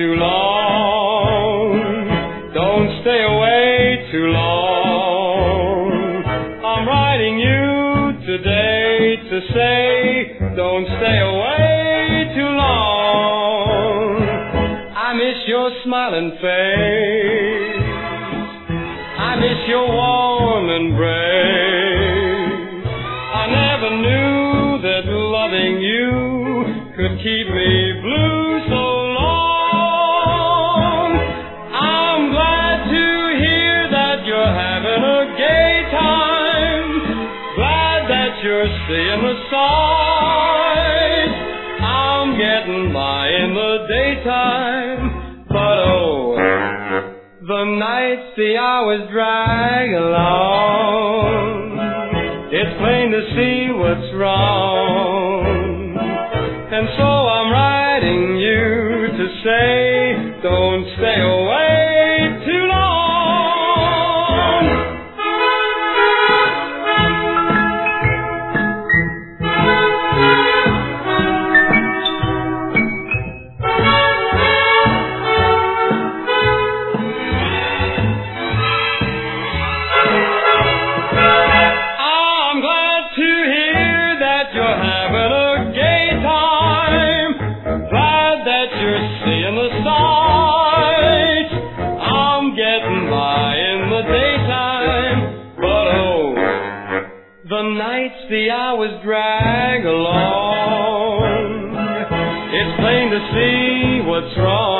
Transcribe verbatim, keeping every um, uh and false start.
too long. Don't stay away too long. I'm writing you today to say, don't stay away too long. I miss your smiling face. I miss your warm embrace. I never knew that loving you could keep me blue so long. I'm glad to hear that you're having a gay time. Glad that you're seeing the sights. I'm getting by in the daytime, but oh, the nights, the hours drag along. It's plain to see what's wrong. And so I'm writing you to say, don't stay away too long. I'm glad to hear that you're having a gay time. Glad that you're seeing the sights. I'm getting by in the daytime, but oh, the nights, the hours drag along. It's plain to see what's wrong.